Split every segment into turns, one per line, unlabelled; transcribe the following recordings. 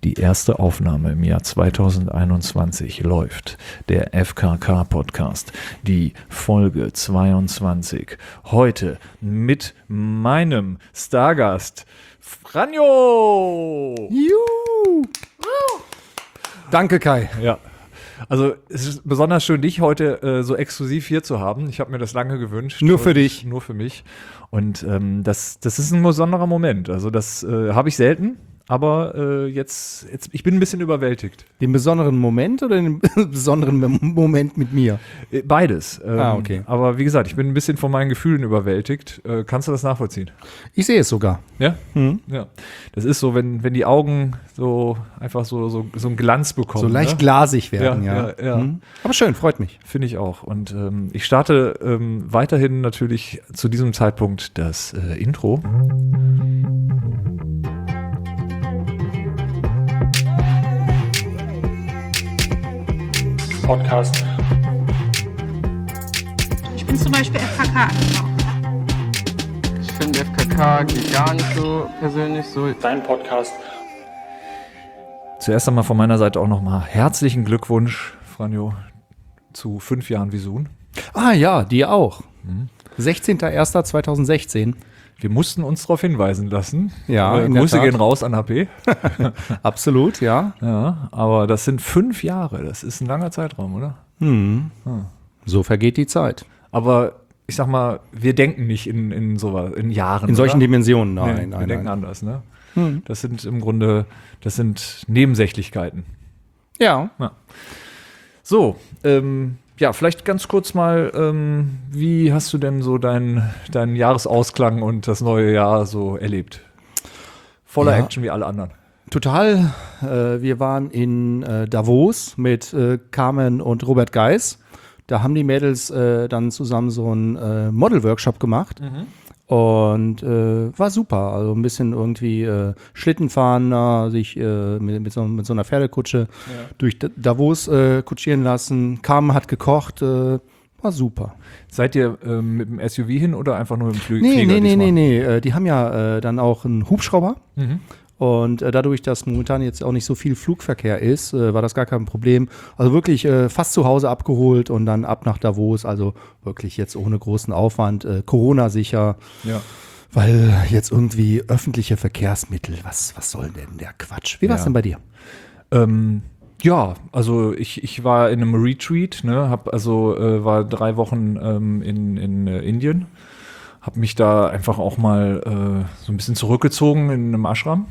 Die erste Aufnahme im Jahr 2021 läuft. Der FKK-Podcast, die Folge 22. Heute mit meinem Stargast Franjo!
Juhu! Danke, Kai.
Ja. Also es ist besonders schön, dich heute so exklusiv hier zu haben. Ich habe mir das lange gewünscht.
Nur für dich.
Nur für mich. Und das ist ein besonderer Moment. Also das habe ich selten. Aber jetzt, ich bin ein bisschen überwältigt.
Den besonderen Moment oder den besonderen Moment mit mir?
Beides.
Okay.
Aber wie gesagt, ich bin ein bisschen von meinen Gefühlen überwältigt. Kannst du das nachvollziehen?
Ich sehe es sogar.
Ja?
Mhm.
Ja. Das ist so, wenn die Augen so einfach so einen Glanz bekommen.
So leicht glasig werden,
ja.
Mhm. Aber schön, freut mich.
Finde ich auch. Und ich starte weiterhin natürlich zu diesem Zeitpunkt das Intro. Podcast.
Ich bin zum Beispiel FKK angekommen.
Ich finde FKK geht gar nicht so persönlich so.
Dein Podcast. Zuerst einmal von meiner Seite auch nochmal herzlichen Glückwunsch, Franjo, zu 5 Jahren Visun.
Ah ja, dir auch. 16.01.2016.
Wir mussten uns darauf hinweisen lassen.
Ja, in der
Grüße
Tat.
gehen raus an HP.
Absolut, ja.
Ja, aber das sind 5 Jahre. Das ist ein langer Zeitraum, oder?
So vergeht die Zeit.
Aber ich sag mal, wir denken nicht in sowas, in Jahren.
In solchen
oder?
Dimensionen,
Nee,
nein,
wir denken
nein.
anders, ne? Das sind im Grunde, das sind Nebensächlichkeiten.
Ja.
So, ja, vielleicht ganz kurz mal, wie hast du denn so deinen Jahresausklang und das neue Jahr so erlebt? Voller
Ja.
Action wie alle anderen.
Total. Wir waren in Davos mit Carmen und Robert Geis. Da haben die Mädels dann zusammen so einen Model-Workshop gemacht. Und war super. Also ein bisschen irgendwie Schlitten fahren, sich mit so einer Pferdekutsche durch Davos kutschieren lassen. Carmen hat gekocht. War super.
Seid ihr mit dem SUV hin oder einfach nur mit dem Flieger?
Nee. Die haben ja dann auch einen Hubschrauber.
Mhm.
Und dadurch, dass momentan jetzt auch nicht so viel Flugverkehr ist, war das gar kein Problem. Also wirklich fast zu Hause abgeholt und dann ab nach Davos. Also wirklich jetzt ohne großen Aufwand, Corona-sicher.
Ja.
Weil jetzt irgendwie öffentliche Verkehrsmittel, was soll denn der Quatsch? Wie war es
Ja.
denn bei dir?
Ja, also ich war in einem Retreat, ne, war 3 Wochen in Indien, habe mich da einfach auch mal so ein bisschen zurückgezogen in einem Ashram.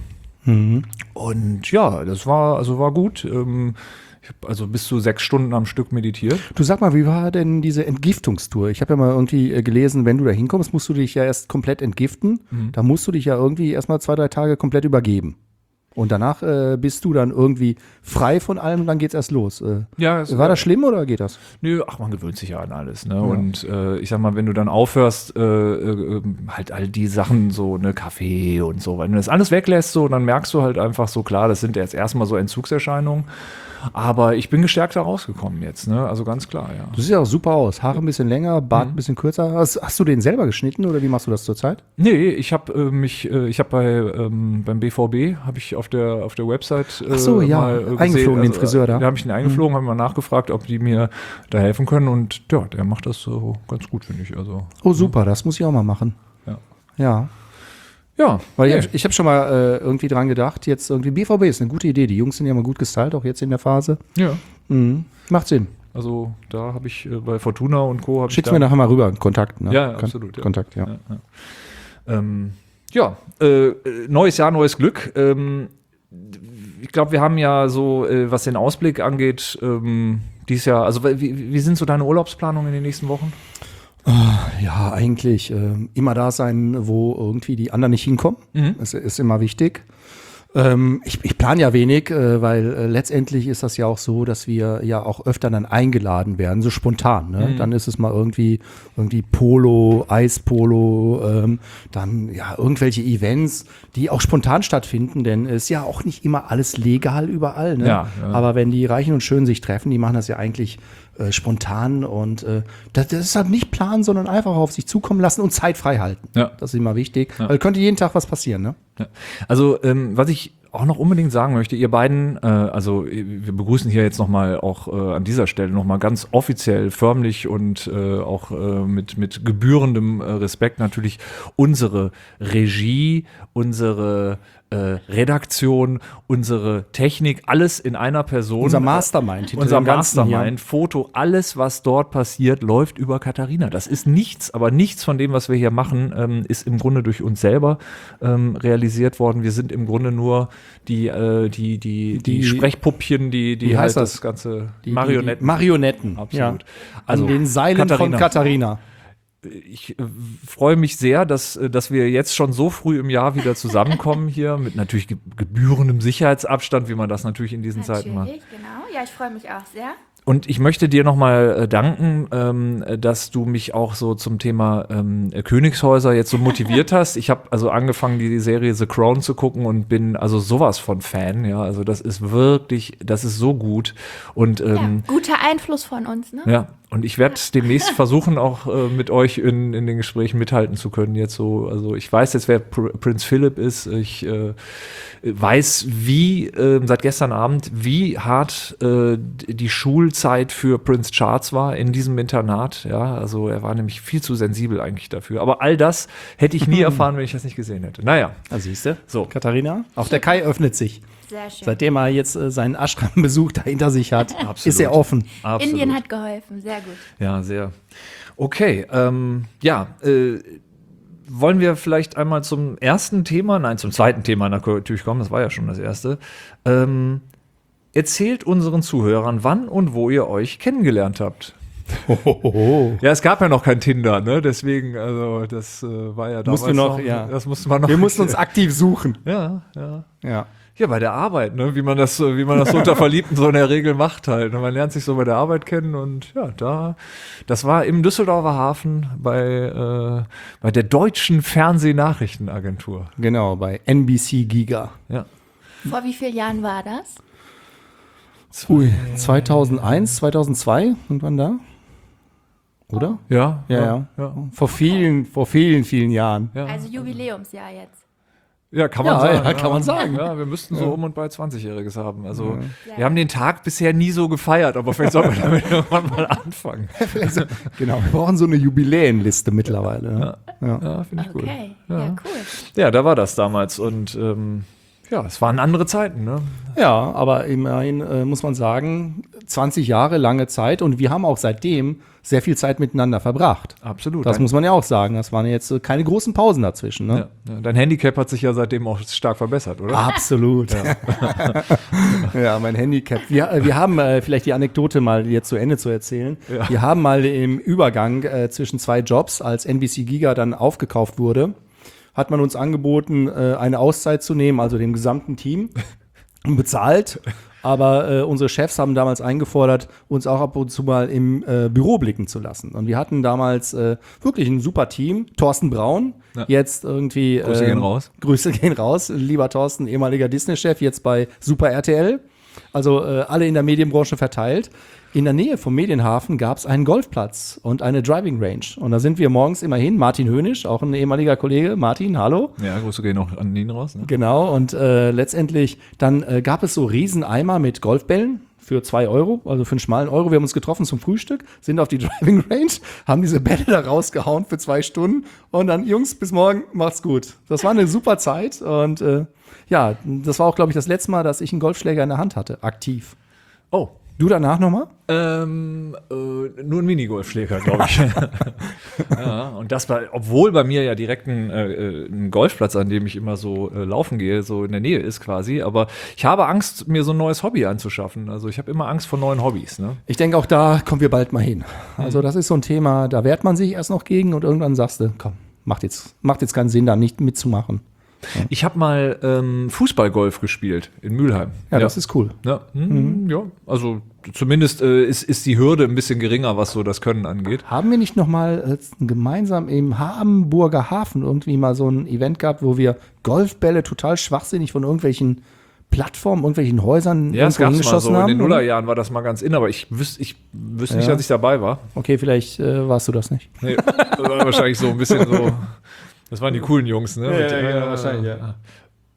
Und ja, das war gut. Ich habe also bis zu 6 Stunden am Stück meditiert.
Du sag mal, wie war denn diese Entgiftungstour? Ich habe ja mal irgendwie gelesen, wenn du da hinkommst, musst du dich ja erst komplett entgiften. Da musst du dich ja irgendwie erstmal 2-3 Tage komplett übergeben. Und danach bist du dann irgendwie frei von allem und dann geht's erst los.
Ja,
War das schlimm oder geht das?
Nö, ach, man gewöhnt sich ja an alles, ne? Und ich sag mal, wenn du dann aufhörst, halt all die Sachen, so, ne, Kaffee und so, wenn du das alles weglässt, so, dann merkst du halt einfach so, klar, das sind jetzt erstmal so Entzugserscheinungen. Aber ich bin gestärkt da rausgekommen jetzt, ne? Also ganz klar, ja.
Du siehst ja auch super aus. Haare ein bisschen länger, Bart ein bisschen kürzer. Hast du den selber geschnitten oder wie machst du das zurzeit?
Nee, ich habe beim BVB habe ich auf der Website
Ach so, ja,
mal
eingeflogen, den Friseur da.
Da habe ich ihn eingeflogen, habe mal nachgefragt, ob die mir da helfen können und ja, der macht das so ganz gut, finde ich. Also
Oh, super, das muss ich auch mal machen.
Ja.
Ja.
ja,
Weil
nee.
ich habe schon mal irgendwie dran gedacht, jetzt irgendwie BVB ist eine gute Idee. Die Jungs sind ja mal gut gestylt, auch jetzt in der Phase.
Ja,
Macht Sinn.
also da habe ich bei Fortuna und Co. habe ich
Schick's
da,
mir nachher mal rüber, Kontakt. Ne?
Ja, absolut, ja.
Kontakt, ja.
Neues Jahr, neues Glück. Ich glaube, wir haben ja so, was den Ausblick angeht, dieses Jahr, also wie sind so deine Urlaubsplanungen in den nächsten Wochen?
Ja, eigentlich immer da sein, wo irgendwie die anderen nicht hinkommen. Das ist immer wichtig. Ich plane ja wenig, weil letztendlich ist das ja auch so, dass wir ja auch öfter dann eingeladen werden, so spontan. Ne? Dann ist es mal irgendwie Polo, Eispolo, dann ja irgendwelche Events, die auch spontan stattfinden, denn es ist ja auch nicht immer alles legal überall. Ne?
Ja.
Aber wenn die Reichen und Schönen sich treffen, die machen das ja eigentlich spontan und das ist halt nicht planen, sondern einfach auf sich zukommen lassen und Zeit frei halten.
Ja.
Das ist immer wichtig, weil könnte jeden Tag was passieren. Ne?
Ja. Also was ich auch noch unbedingt sagen möchte, ihr beiden, also wir begrüßen hier jetzt nochmal auch an dieser Stelle nochmal ganz offiziell, förmlich und auch mit gebührendem Respekt natürlich unsere Regie, unsere Redaktion, unsere Technik, alles in einer Person.
Unser Mastermind. hinter
Unser
dem Ganzen hier.
Mastermind, Foto, alles, was dort passiert, läuft über Katharina. Das ist nichts, aber nichts von dem, was wir hier machen, ist im Grunde durch uns selber realisiert worden. Wir sind im Grunde nur die Sprechpuppchen, die
wie heißt
halt
das?
das ganze
Die
Marionetten.
Marionetten.
Absolut.
Ja.
Also
An den Seilen von Katharina.
Ich freue mich sehr, dass wir jetzt schon so früh im Jahr wieder zusammenkommen hier, mit natürlich gebührendem Sicherheitsabstand, wie man das natürlich in diesen Zeiten macht.
Natürlich, genau. Ja, ich freue mich auch sehr.
Und ich möchte dir nochmal danken, dass du mich auch so zum Thema Königshäuser jetzt so motiviert hast. Ich habe also angefangen, die Serie The Crown zu gucken und bin also sowas von Fan. Ja, also das ist so gut. Und
Ja, guter Einfluss von uns, ne?
ja, und ich werde demnächst versuchen, auch mit euch in den Gesprächen mithalten zu können. Jetzt so, also ich weiß jetzt, wer Prinz Philipp ist. Ich weiß, seit gestern Abend, wie hart die Schulzeit für Prince Charles war in diesem Internat. Ja, also er war nämlich viel zu sensibel eigentlich dafür. Aber all das hätte ich nie erfahren, wenn ich das nicht gesehen hätte. Naja.
Siehst du?
So.
Katharina. Auch der Kai öffnet sich.
Sehr schön.
Seitdem er jetzt seinen Ashram-Besuch da hinter sich hat,
Absolut.
ist er offen.
Absolut.
Indien hat geholfen, sehr gut.
Ja, sehr. Okay, wollen wir vielleicht einmal zum zweiten Thema natürlich kommen, das war ja schon das erste. Erzählt unseren Zuhörern, wann und wo ihr euch kennengelernt habt. Ja, es gab ja noch kein Tinder, ne? Deswegen, also das war ja damals das musste man noch.
Wir mussten uns aktiv suchen.
Ja.
Ja.
Ja, bei der Arbeit, ne? Wie man das so unter Verliebten so in der Regel macht halt. Man lernt sich so bei der Arbeit kennen und ja, das war im Düsseldorfer Hafen bei der Deutschen Fernsehnachrichtenagentur.
Genau, bei NBC Giga.
Ja.
Vor wie vielen Jahren war das?
2001, 2002, irgendwann da? Oder?
Ja.
Vor vielen Jahren.
Ja.
Also Jubiläumsjahr jetzt.
Ja, kann man
Ja,
sagen.
ja, kann man sagen.
Ja, wir müssten so um und bei 20-Jähriges haben. Also wir haben den Tag bisher nie so gefeiert, aber vielleicht sollten wir damit irgendwann mal anfangen.
Genau, wir brauchen so eine Jubiläenliste mittlerweile. Ne?
Ja, finde ich gut.
Okay, ja, cool.
Ja, da war das damals und es waren andere Zeiten, ne?
Ja, aber immerhin muss man sagen, 20 Jahre, lange Zeit und wir haben auch seitdem sehr viel Zeit miteinander verbracht.
Absolut.
Das muss man ja auch sagen. Das waren jetzt keine großen Pausen dazwischen. Ne?
Ja. Dein Handicap hat sich ja seitdem auch stark verbessert, oder?
Absolut. Ja, mein Handicap. Wir haben vielleicht die Anekdote mal jetzt zu Ende zu erzählen.
Ja.
Wir haben mal im Übergang zwischen zwei Jobs, als NBC Giga dann aufgekauft wurde, hat man uns angeboten, eine Auszeit zu nehmen, also dem gesamten Team, bezahlt. Aber unsere Chefs haben damals eingefordert, uns auch ab und zu mal im Büro blicken zu lassen. Und wir hatten damals wirklich ein super Team. Thorsten Braun, jetzt irgendwie
Grüße gehen raus.
Grüße gehen raus. Lieber Thorsten, ehemaliger Disney-Chef, jetzt bei Super RTL. Also alle in der Medienbranche verteilt. In der Nähe vom Medienhafen gab es einen Golfplatz und eine Driving Range. Und da sind wir morgens immer hin. Martin Hönisch, auch ein ehemaliger Kollege. Martin, hallo.
Ja, Grüße gehen auch an ihn raus. Ne?
Genau, und letztendlich dann gab es so Rieseneimer mit Golfbällen für 2 Euro, also für einen schmalen Euro. Wir haben uns getroffen zum Frühstück, sind auf die Driving Range, haben diese Bälle da rausgehauen für 2 Stunden und dann, Jungs, bis morgen, macht's gut. Das war eine super Zeit und das war auch, glaube ich, das letzte Mal, dass ich einen Golfschläger in der Hand hatte, aktiv.
Oh.
Du danach nochmal?
Nur ein Minigolfschläger, glaube ich. Ja, und das war, obwohl bei mir ja direkt ein Golfplatz, an dem ich immer so laufen gehe, so in der Nähe ist quasi. Aber ich habe Angst, mir so ein neues Hobby anzuschaffen. Also ich habe immer Angst vor neuen Hobbys. Ne?
Ich denke, auch da kommen wir bald mal hin. Also das ist so ein Thema, da wehrt man sich erst noch gegen und irgendwann sagst du, komm, macht jetzt keinen Sinn, da nicht mitzumachen. Ja.
Ich habe mal Fußballgolf gespielt in Mülheim.
Ja, das ist cool.
Ja, ja, also zumindest ist die Hürde ein bisschen geringer, was so das Können angeht.
Haben wir nicht noch mal gemeinsam im Hamburger Hafen irgendwie mal so ein Event gehabt, wo wir Golfbälle total schwachsinnig von irgendwelchen Plattformen, irgendwelchen Häusern
ja, es gab es mal so.
haben?
In den Nullerjahren war das mal ganz in, aber ich wüsste nicht, dass ich dabei war.
Okay, vielleicht warst du das nicht.
Nee, das war wahrscheinlich so ein bisschen so. Das waren die coolen Jungs, ne?
Ja, wahrscheinlich, ja.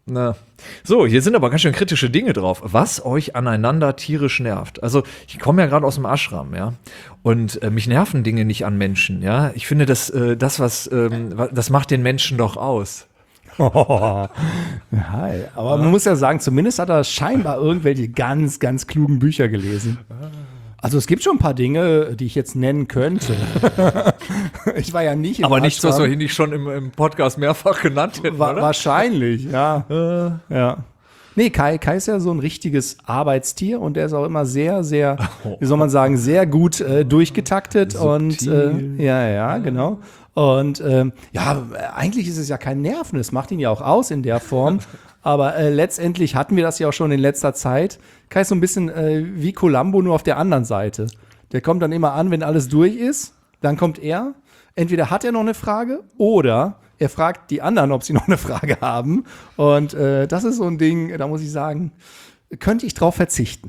Na. So, hier sind aber ganz schön kritische Dinge drauf. Was euch aneinander tierisch nervt. Also, ich komme ja gerade aus dem Ashram, ja. Und mich nerven Dinge nicht an Menschen, ja. Ich finde, das macht den Menschen doch aus.
Ja, aber man muss ja sagen, zumindest hat er scheinbar irgendwelche ganz, ganz klugen Bücher gelesen. Also es gibt schon ein paar Dinge, die ich jetzt nennen könnte. Ich war ja nicht im
Aber nichts, was
Ashram.
wir hier nicht schon im Podcast mehrfach genannt hätten, oder?
Wahrscheinlich, ja. Ja. Nee, Kai ist ja so ein richtiges Arbeitstier und der ist auch immer sehr, sehr, wie soll man sagen, sehr gut durchgetaktet.
Subtil.
Und ja, genau. Und eigentlich ist es ja kein Nerven, es macht ihn ja auch aus in der Form. Aber letztendlich hatten wir das ja auch schon in letzter Zeit. Kai ist so ein bisschen wie Columbo, nur auf der anderen Seite. Der kommt dann immer an, wenn alles durch ist. Dann kommt er. Entweder hat er noch eine Frage oder er fragt die anderen, ob sie noch eine Frage haben. Und das ist so ein Ding, da muss ich sagen, könnte ich drauf verzichten.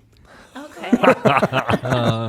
Okay.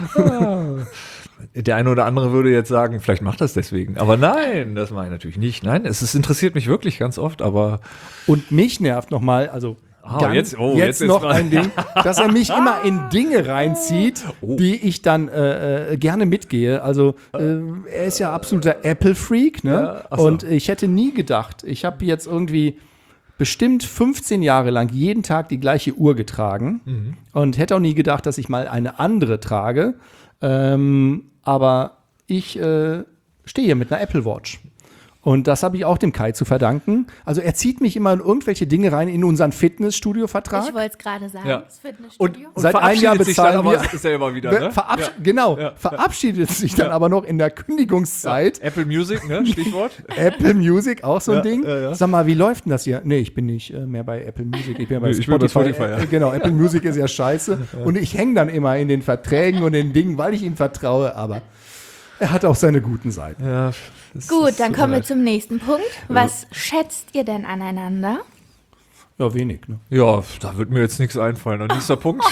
Der eine oder andere würde jetzt sagen, vielleicht macht das deswegen. Aber nein, das mache ich natürlich nicht. Nein, es interessiert mich wirklich ganz oft, aber
Und mich nervt nochmal, also jetzt noch
mal.
ein Ding, dass er mich immer in Dinge reinzieht, die ich dann gerne mitgehe. Also er ist ja absoluter Apple-Freak, ne?
Ja, ach so.
Und ich hätte nie gedacht, ich habe jetzt irgendwie bestimmt 15 Jahre lang jeden Tag die gleiche Uhr getragen und hätte auch nie gedacht, dass ich mal eine andere trage. Aber ich stehe hier mit einer Apple Watch. Und das habe ich auch dem Kai zu verdanken. Also er zieht mich immer in irgendwelche Dinge rein in unseren Fitnessstudio-Vertrag.
Ich wollte es gerade sagen,
Ja.
das Fitnessstudio.
und
Seit einem Jahr
verabschiedet sich dann
bezahlen
aber
wir-
selber wieder, ne?
Genau, verabschiedet sich dann aber noch in der Kündigungszeit.
Apple Music, ne? Stichwort.
Apple Music, auch so ein Ding.
ja.
Sag mal, wie läuft denn das hier? Nee, ich bin nicht mehr bei Apple Music, ich bin bei
Nee, ich bin bei
Spotify.
Spotify, ja.
Genau, Apple Music ist ja scheiße. Und ich hänge dann immer in den Verträgen und den Dingen, weil ich ihm vertraue, aber er hat auch seine guten Seiten.
Ja,
Gut, dann kommen wir zum nächsten Punkt. Was schätzt ihr denn aneinander?
Ja, wenig, ne?
Ja, da wird mir jetzt nichts einfallen. Und nächster Punkt.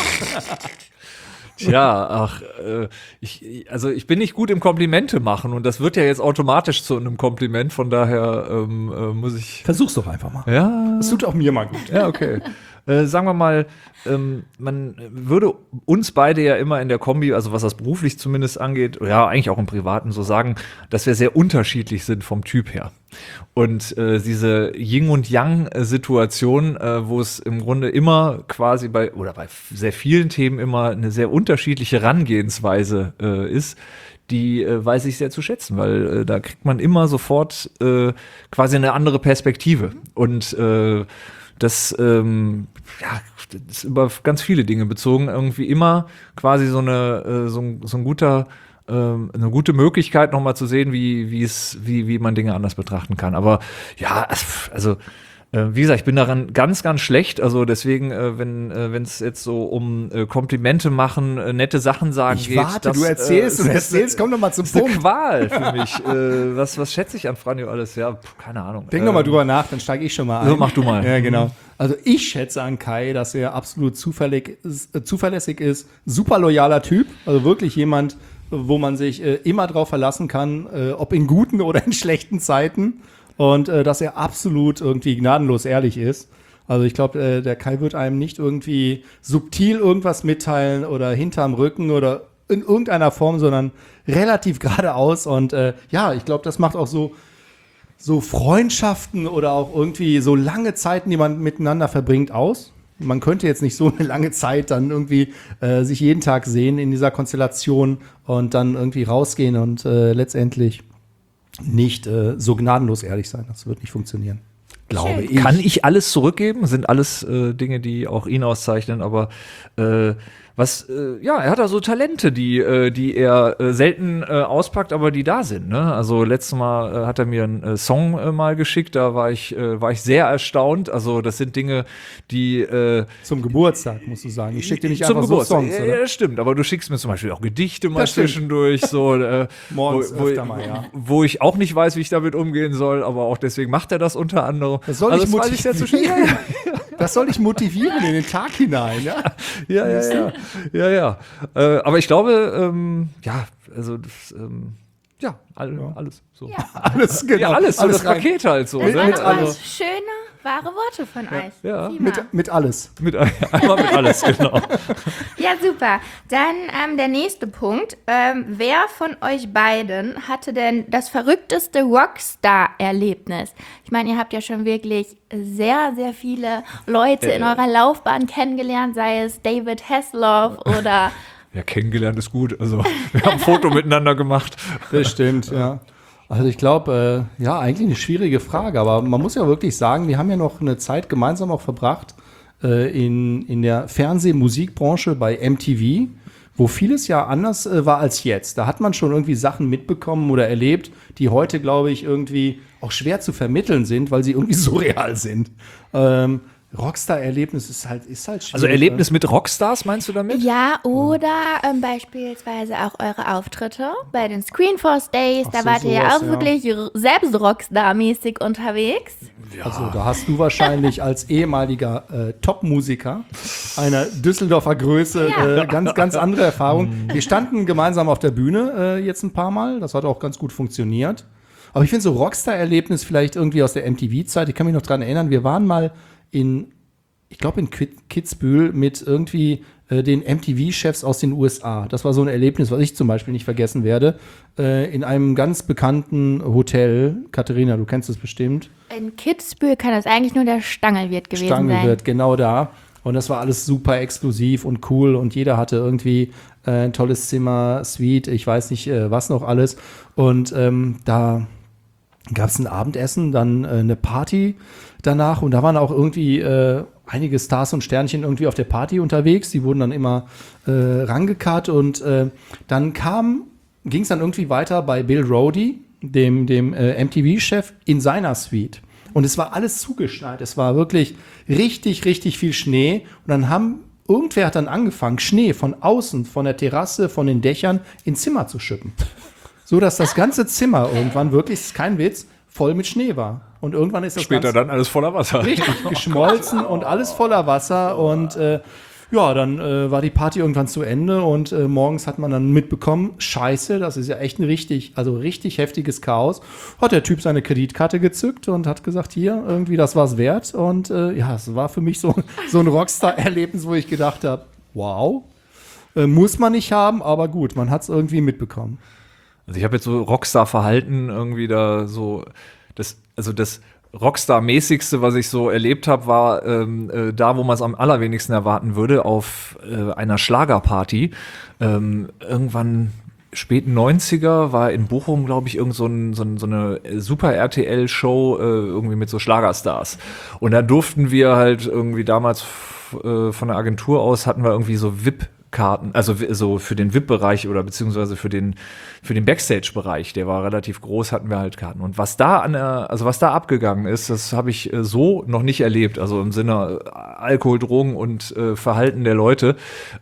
Tja, ich bin nicht gut im Komplimente machen und das wird ja jetzt automatisch zu einem Kompliment, von daher muss ich.
Versuch's doch einfach mal.
Ja,
Das tut auch mir mal gut.
ja, okay. Sagen wir mal, man würde uns beide ja immer in der Kombi, also was das beruflich zumindest angeht, ja, eigentlich auch im Privaten so sagen, dass wir sehr unterschiedlich sind vom Typ her. Und diese Yin- und Yang-Situation, wo es im Grunde immer quasi bei sehr vielen Themen immer eine sehr unterschiedliche Herangehensweise ist, die weiß ich sehr zu schätzen, weil da kriegt man immer sofort quasi eine andere Perspektive. Und das ist über ganz viele Dinge bezogen, irgendwie immer quasi so ein guter, eine gute Möglichkeit, nochmal zu sehen, wie man Dinge anders betrachten kann. Aber ja, also wie gesagt, ich bin daran ganz, ganz schlecht. Also deswegen, wenn es jetzt so um Komplimente machen, nette Sachen sagen
Ich
geht.
warte, du erzählst, komm doch mal zum
Das ist eine
Punkt.
Qual für mich. Was schätze ich an Franjo alles? Ja, keine Ahnung.
Denk doch mal drüber nach, dann steige ich schon mal ein.
So, mach du mal.
Ja, genau. Also ich schätze an Kai, dass er absolut zuverlässig ist, super loyaler Typ, also wirklich jemand, wo man sich immer drauf verlassen kann, ob in guten oder in schlechten Zeiten, und dass er absolut irgendwie gnadenlos ehrlich ist. Also ich glaube, der Kai wird einem nicht irgendwie subtil irgendwas mitteilen oder hinterm Rücken oder in irgendeiner Form, sondern relativ geradeaus. Und ich glaube, das macht auch so Freundschaften oder auch irgendwie so lange Zeiten, die man miteinander verbringt, aus. Man könnte jetzt nicht so eine lange Zeit dann irgendwie sich jeden Tag sehen in dieser Konstellation und dann irgendwie rausgehen und letztendlich nicht so gnadenlos ehrlich sein. Das wird nicht funktionieren. Glaube ich.
Kann ich alles zurückgeben? Sind alles Dinge, die auch ihn auszeichnen, aber er hat da so Talente, die er selten auspackt, aber die da sind. Ne? Also letztes Mal hat er mir einen Song mal geschickt, da war ich sehr erstaunt. Also das sind Dinge, die
Zum Geburtstag, musst du sagen. Ich schicke dir nicht
zum
einfach
Geburtstag.
so Songs,
Ja,
oder?
das stimmt, aber du schickst mir zum Beispiel auch Gedichte mal
Das stimmt.
zwischendurch, so
Morgens öfter mal, ja.
wo ich auch nicht weiß, wie ich damit umgehen soll, aber auch deswegen macht er das unter anderem.
Das soll ich
weiß ich sehr zu schätzen.
motivieren. Das soll ich motivieren in den Tag hinein, ja?
Ja. Aber ich glaube, alles so.
Ja.
Alles, genau.
Ja, alles, so das
rein.
Paket halt so.
Mit
Ne?
Also
Also-
was schöner Wahre Worte von euch.
Ja.
Prima.
Mit alles.
Einmal mit alles, genau.
Ja, super. Dann der nächste Punkt. Wer von euch beiden hatte denn das verrückteste Rockstar-Erlebnis? Ich meine, ihr habt ja schon wirklich sehr, sehr viele Leute in eurer Laufbahn kennengelernt, sei es David Hasselhoff oder...
Ja, kennengelernt ist gut. Also, wir haben ein Foto miteinander gemacht.
Das stimmt, ja. Also ich glaube, ja, eigentlich eine schwierige Frage, aber man muss ja wirklich sagen, wir haben ja noch eine Zeit gemeinsam auch verbracht in der Fernseh-Musikbranche bei MTV, wo vieles ja anders war als jetzt. Da hat man schon irgendwie Sachen mitbekommen oder erlebt, die heute, glaube ich, irgendwie auch schwer zu vermitteln sind, weil sie irgendwie surreal sind. Rockstar-Erlebnis ist halt schwierig.
Also Erlebnis mit Rockstars, meinst du damit?
Ja, oder beispielsweise auch eure Auftritte bei den Screenforce Days. Da wart ihr ja auch wirklich selbst Rockstar-mäßig unterwegs.
Ja. Also da hast du wahrscheinlich als ehemaliger Top-Musiker einer Düsseldorfer Größe ganz andere Erfahrung. Wir standen gemeinsam auf der Bühne jetzt ein paar Mal. Das hat auch ganz gut funktioniert. Aber ich finde so Rockstar-Erlebnis vielleicht irgendwie aus der MTV-Zeit. Ich kann mich noch dran erinnern, wir waren mal in Kitzbühel mit irgendwie den MTV-Chefs aus den USA. Das war so ein Erlebnis, was ich zum Beispiel nicht vergessen werde. In einem ganz bekannten Hotel. Katharina, du kennst es bestimmt.
In Kitzbühel kann das eigentlich nur der Stangelwirt gewesen sein.
Stangelwirt, genau da. Und das war alles super exklusiv und cool. Und jeder hatte irgendwie ein tolles Zimmer, Suite, ich weiß nicht, was noch alles. Und da gab es ein Abendessen, dann eine Party danach. Und da waren auch irgendwie einige Stars und Sternchen irgendwie auf der Party unterwegs. Die wurden dann immer rangekarrt. Und dann ging es dann irgendwie weiter bei Bill Roddy, dem MTV-Chef, in seiner Suite. Und es war alles zugeschneit. Es war wirklich richtig, richtig viel Schnee. Und dann irgendwer hat dann angefangen, Schnee von außen, von der Terrasse, von den Dächern ins Zimmer zu schippen. So dass das ganze Zimmer irgendwann wirklich, ist kein Witz, voll mit Schnee war. Und irgendwann ist das
Später dann alles voller Wasser.
richtig geschmolzen und alles voller Wasser. Und dann war die Party irgendwann zu Ende und morgens hat man dann mitbekommen, scheiße, das ist ja echt ein richtig heftiges Chaos. Hat der Typ seine Kreditkarte gezückt und hat gesagt, hier, irgendwie, das war's wert. Und es war für mich so ein Rockstar-Erlebnis, wo ich gedacht habe, wow, muss man nicht haben, aber gut, man hat es irgendwie mitbekommen.
Also ich habe jetzt so Rockstar-Verhalten irgendwie da so, das Rockstar-mäßigste, was ich so erlebt habe, war da, wo man es am allerwenigsten erwarten würde, auf einer Schlagerparty. Irgendwann späten 90er war in Bochum, glaube ich, so eine Super-RTL-Show irgendwie mit so Schlagerstars. Und da durften wir halt irgendwie damals von der Agentur aus, hatten wir irgendwie so VIP-Karten, also so für den VIP-Bereich oder beziehungsweise für den Backstage-Bereich, der war relativ groß, hatten wir halt Karten. Und was da abgegangen ist, das habe ich so noch nicht erlebt, also im Sinne Alkohol, Drogen und Verhalten der Leute,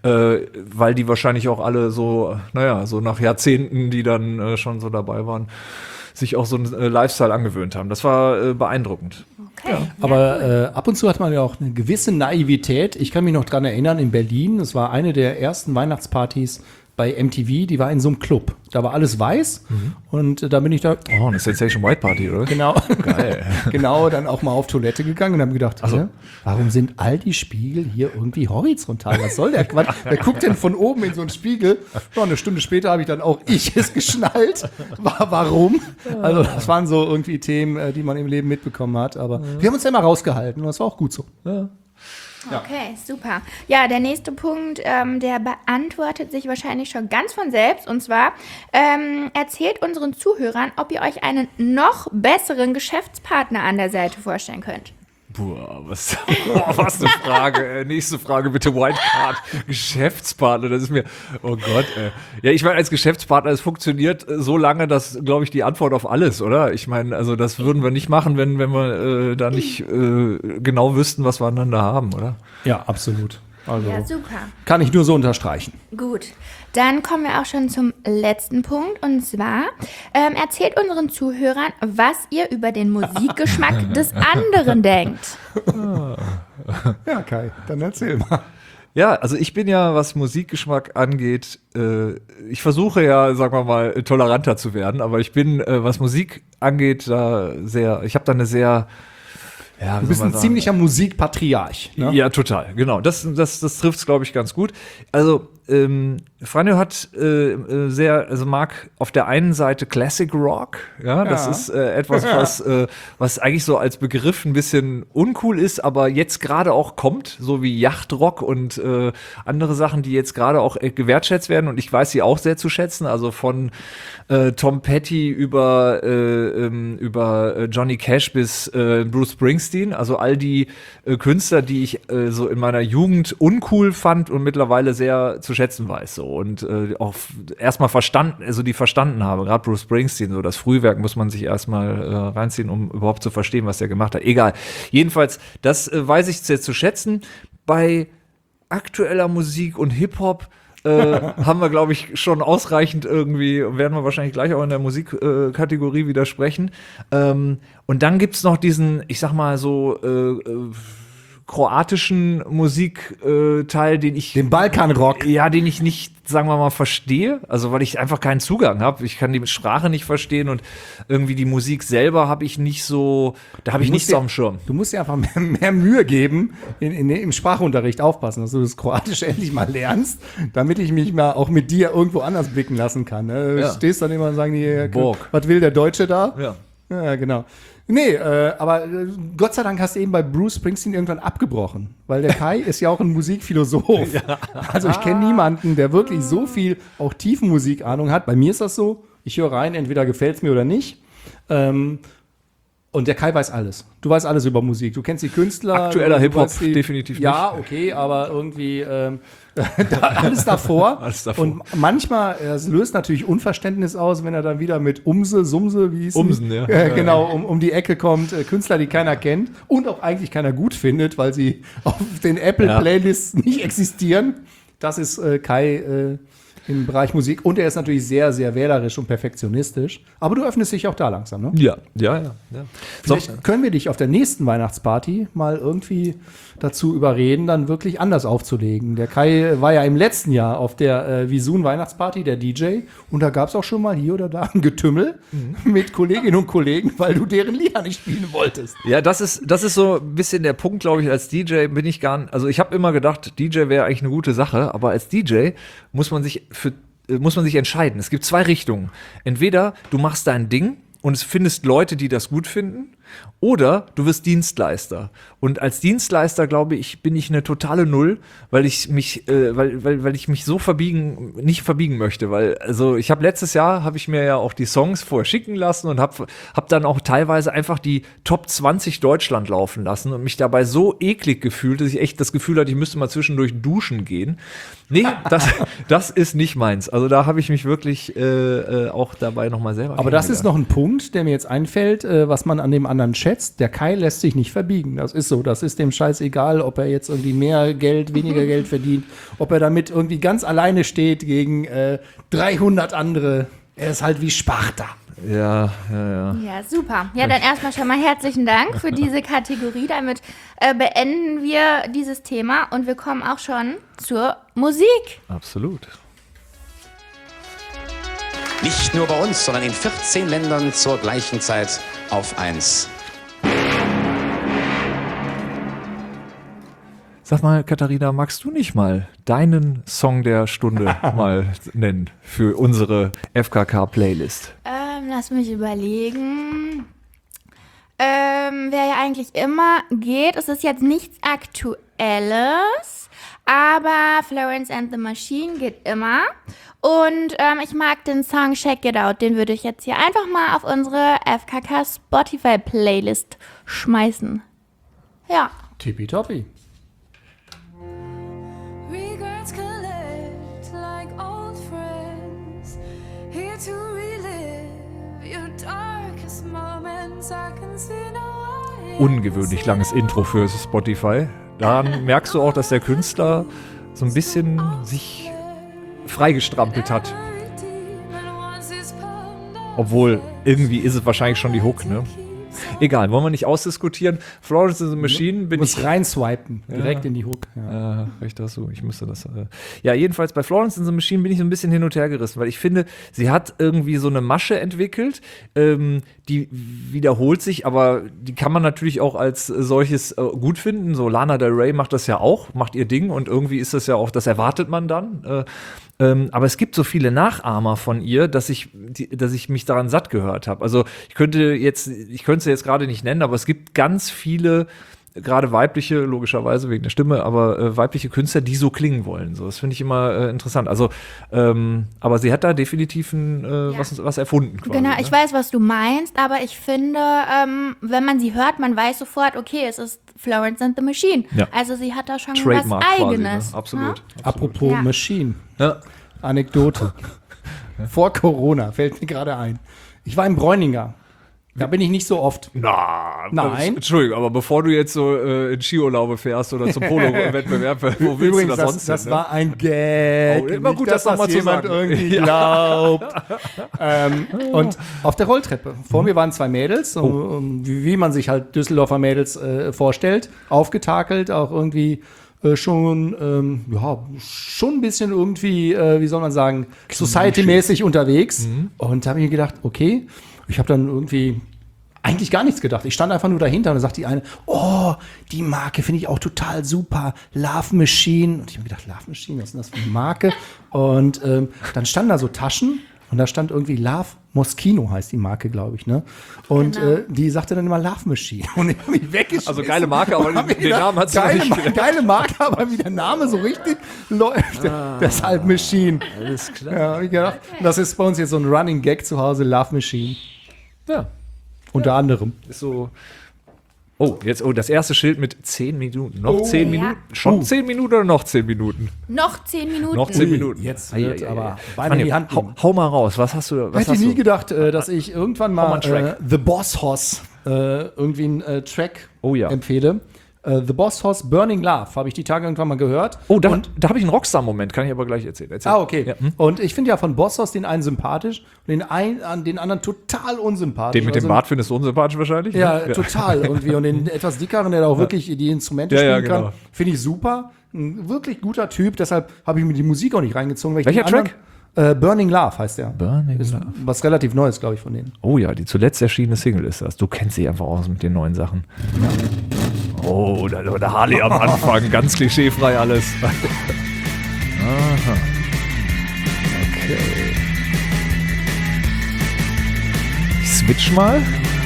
weil die wahrscheinlich auch alle so nach Jahrzehnten, die dann schon so dabei waren, sich auch so einen Lifestyle angewöhnt haben. Das war beeindruckend.
Okay. Ja.
Aber ab und zu hat man ja auch eine gewisse Naivität. Ich kann mich noch dran erinnern, in Berlin, das war eine der ersten Weihnachtspartys bei MTV, die war in so einem Club. Da war alles weiß und da bin ich da.
Oh, eine Sensation White Party, oder?
Genau.
Geil.
Genau, dann auch mal auf Toilette gegangen und habe gedacht, warum sind all die Spiegel hier irgendwie horizontal? Was soll der Quatsch? Wer guckt denn von oben in so einen Spiegel? Ja, eine Stunde später habe ich dann auch es geschnallt. Warum? Also das waren so irgendwie Themen, die man im Leben mitbekommen hat. Aber wir haben uns ja immer rausgehalten und das war auch gut so.
Ja.
Okay, super. Ja, der nächste Punkt, der beantwortet sich wahrscheinlich schon ganz von selbst. Und zwar erzählt unseren Zuhörern, ob ihr euch einen noch besseren Geschäftspartner an der Seite vorstellen könnt.
Boah, was eine Frage. Nächste Frage bitte, Wildcard. Geschäftspartner, das ist mir, oh Gott, ey. Ja, ich meine, als Geschäftspartner, es funktioniert so lange, dass, glaube ich, die Antwort auf alles, oder? Ich meine, also das würden wir nicht machen, wenn wir da nicht genau wüssten, was wir aneinander haben, oder?
Ja, absolut. Also,
Ja, super.
kann ich nur so unterstreichen.
Gut, dann kommen wir auch schon zum letzten Punkt. Und zwar erzählt unseren Zuhörern, was ihr über den Musikgeschmack des anderen denkt.
Ja, Kai, dann erzähl mal.
Ja, also ich bin ja, was Musikgeschmack angeht, ich versuche ja, sagen wir mal, toleranter zu werden, aber ich bin, was Musik angeht, ich habe da eine sehr Ja,
du bist ein ziemlicher Musikpatriarch. Ne?
Ja, total, genau. Das trifft es, glaube ich, ganz gut. Also, Franjo hat mag auf der einen Seite Classic Rock, ja, das ist etwas, was eigentlich so als Begriff ein bisschen uncool ist, aber jetzt gerade auch kommt, so wie Yachtrock und andere Sachen, die jetzt gerade auch gewertschätzt werden und ich weiß sie auch sehr zu schätzen, also von Tom Petty über Johnny Cash bis Bruce Springsteen, also all die Künstler, die ich so in meiner Jugend uncool fand und mittlerweile sehr zu schätzen weiß, so und auch erstmal verstanden habe, gerade Bruce Springsteen, so das Frühwerk muss man sich erstmal reinziehen, um überhaupt zu verstehen, was er gemacht hat. Egal. Jedenfalls, das weiß ich sehr zu schätzen. Bei aktueller Musik und Hip-Hop haben wir, glaube ich, schon ausreichend irgendwie, werden wir wahrscheinlich gleich auch in der Musikkategorie widersprechen. Und dann gibt's noch diesen, ich sag mal so, kroatischen Musikteil, den
Balkanrock.
Ja, den ich nicht, sagen wir mal, verstehe. Also, weil ich einfach keinen Zugang habe. Ich kann die Sprache nicht verstehen und irgendwie die Musik selber habe ich nicht so, da habe ich nicht so am Schirm.
Du musst dir einfach mehr Mühe geben, im Sprachunterricht aufpassen, dass du das Kroatische endlich mal lernst, damit ich mich mal auch mit dir irgendwo anders blicken lassen kann. Ne? Du stehst dann immer und sagen, was will der Deutsche da? Ja, genau. Nee, aber Gott sei Dank hast du eben bei Bruce Springsteen irgendwann abgebrochen, weil der Kai ist ja auch ein Musikphilosoph. Ja. Also ich kenne niemanden, der wirklich so viel auch Tiefenmusik-Ahnung hat. Bei mir ist das so, ich höre rein, entweder gefällt es mir oder nicht. Und der Kai weiß alles. Du weißt alles über Musik. Du kennst die Künstler.
Aktueller Hip-Hop definitiv nicht.
Ja, okay, aber irgendwie alles davor.
Alles davor.
Und manchmal, es löst natürlich Unverständnis aus, wenn er dann wieder mit Sumse, wie hieß
Umsen, ja.
Genau, um die Ecke kommt. Künstler, die keiner kennt und auch eigentlich keiner gut findet, weil sie auf den Apple-Playlists nicht existieren. Das ist Kai im Bereich Musik. Und er ist natürlich sehr, sehr wählerisch und perfektionistisch. Aber du öffnest dich auch da langsam, ne?
Ja.
Vielleicht können wir dich auf der nächsten Weihnachtsparty mal irgendwie dazu überreden, dann wirklich anders aufzulegen. Der Kai war ja im letzten Jahr auf der Visun Weihnachtsparty, der DJ. Und da gab es auch schon mal hier oder da ein Getümmel mit Kolleginnen und Kollegen, weil du deren Lieder nicht spielen wolltest.
Ja, das ist so ein bisschen der Punkt, glaube ich, als DJ bin ich gar nicht, also ich habe immer gedacht, DJ wäre eigentlich eine gute Sache, aber als DJ muss man sich entscheiden. Es gibt zwei Richtungen. Entweder du machst dein Ding und es findest Leute, die das gut finden, oder du wirst Dienstleister. Und als Dienstleister, glaube ich, bin ich eine totale Null, weil ich mich so nicht verbiegen möchte. Weil, also ich habe letztes Jahr, habe ich mir ja auch die Songs vorher schicken lassen und hab dann auch teilweise einfach die Top 20 Deutschland laufen lassen und mich dabei so eklig gefühlt, dass ich echt das Gefühl hatte, ich müsste mal zwischendurch duschen gehen. Nee, das ist nicht meins. Also da habe ich mich wirklich auch dabei nochmal selber
Aber das ist noch ein Punkt, der mir jetzt einfällt, was man an dem anderen schätzt. Der Kai lässt sich nicht verbiegen. Das ist so. Das ist dem Scheiß egal, ob er jetzt irgendwie mehr Geld, weniger Geld verdient, ob er damit irgendwie ganz alleine steht gegen 300 andere. Er ist halt wie Sparta.
Ja.
Ja, super. Ja, dann erstmal schon mal herzlichen Dank für diese Kategorie. Damit beenden wir dieses Thema und wir kommen auch schon zur Musik.
Absolut.
Nicht nur bei uns, sondern in 14 Ländern zur gleichen Zeit auf 1.
Sag mal, Katharina, magst du nicht mal deinen Song der Stunde mal nennen für unsere FKK-Playlist?
Lass mich überlegen. Wer ja eigentlich immer geht, es ist jetzt nichts Aktuelles, aber Florence and the Machine geht immer. Und ich mag den Song Check It Out, den würde ich jetzt hier einfach mal auf unsere FKK Spotify Playlist schmeißen. Ja.
Tippitoppi.
Regrets collect like old friends, here to relive your darkest moments. I can see no way.
Ungewöhnlich langes Intro für Spotify. Daran merkst du auch, dass der Künstler so ein bisschen sich freigestrampelt hat. Obwohl, irgendwie ist es wahrscheinlich schon die Hook, ne? Egal, wollen wir nicht ausdiskutieren. Florence and the Machine
Du musst reinswipen, direkt in die Hook. Ja.
Recht hast du, ich müsste das. Ja, jedenfalls bei Florence and the Machine bin ich so ein bisschen hin und her gerissen, weil ich finde, sie hat irgendwie so eine Masche entwickelt, die wiederholt sich, aber die kann man natürlich auch als solches gut finden. So Lana Del Rey macht das ja auch, macht ihr Ding und irgendwie ist das ja auch, das erwartet man dann. Aber es gibt so viele Nachahmer von ihr, dass ich mich daran satt gehört habe. Also ich könnte es jetzt gerade nicht nennen, aber es gibt ganz viele, gerade weibliche, logischerweise wegen der Stimme, aber weibliche Künstler, die so klingen wollen. So, das finde ich immer interessant. Also, aber sie hat da definitiv was erfunden. Quasi,
Genau, ich weiß, was du meinst, aber ich finde, wenn man sie hört, man weiß sofort, okay, es ist Florence and the Machine.
Ja.
Also sie hat da schon
Trademark
was
quasi,
Eigenes.
ne? Absolut.
Apropos
Ja.
Machine.
Ja.
Anekdote. Vor Corona, fällt mir gerade ein. Ich war in Bräuninger. Da bin ich nicht so oft. Nein.
Entschuldigung, aber bevor du jetzt so in Skiurlaube fährst oder zum Polo-Wettbewerb, wo willst
Übrigens,
du das sonst
das
hin?
war ein Gag.
Oh, immer
Nicht,
gut,
dass
das noch mal zu
jemand
sagen.
irgendwie
Ja.
glaubt. Und auf der Rolltreppe. Vor mir waren 2 Mädels, wie man sich halt Düsseldorfer Mädels vorstellt. Aufgetakelt, auch irgendwie schon ein bisschen irgendwie, wie soll man sagen, Society-mäßig unterwegs. Und da habe ich mir gedacht, okay, ich habe dann irgendwie eigentlich gar nichts gedacht. Ich stand einfach nur dahinter und dann sagt die eine, oh, die Marke finde ich auch total super, Love Machine. Und ich habe gedacht, Love Machine, was ist denn das für eine Marke? Und dann standen da so Taschen und da stand irgendwie Love Moschino, heißt die Marke, glaube ich, ne? Und die sagte dann immer Love Machine. Und ich habe mich weggeschmissen.
Also geile Marke, aber den Namen hat sie noch nicht gedacht.
Geile Marke, aber wie der Name so richtig läuft. Deshalb Machine.
Alles klar.
Ja, hab ich gedacht, das ist bei uns jetzt so ein Running Gag zu Hause, Love Machine.
Ja,
Unter anderem.
ist so. Das erste Schild mit 10 Minuten. Noch 10
Ja.
Minuten? Schon 10 Minuten oder noch 10 Minuten?
Noch 10 Minuten.
Noch 10 Minuten.
Jetzt
Ei,
wird
ei, ei,
aber
ei.
Beine in die Hand nehmen.
Hau mal raus, was hast du? Was
Hätte
hast
ich nie
du?
gedacht, dass ich irgendwann
mal
mal
einen Track.
The Boss Hoss irgendwie einen Track
Oh ja.
empfehle. The Boss Hoss Burning Love habe ich die Tage irgendwann mal gehört.
Oh, da habe ich einen Rockstar-Moment, kann ich aber gleich erzählen.
Okay.
Ja,
Und ich finde ja von Boss Hoss den einen sympathisch und den anderen total unsympathisch.
Den mit dem
Also,
Bart findest du unsympathisch wahrscheinlich?
Ja,
ne?
total. Irgendwie. Und den etwas dickeren, der da auch wirklich die Instrumente
Ja, ja,
spielen kann,
genau.
finde ich super. Ein wirklich guter Typ. Deshalb habe ich mir die Musik auch nicht reingezogen. Weil ich
Welcher
den anderen- Burning Love heißt der.
Burning
Ist
Love.
was relativ Neues, glaube ich, von denen.
Oh ja, die zuletzt erschienene Single ist das. Du kennst sie einfach aus mit den neuen Sachen. Oh, der Harley am Anfang, ganz klischeefrei alles. Aha. Okay. Ich switch mal.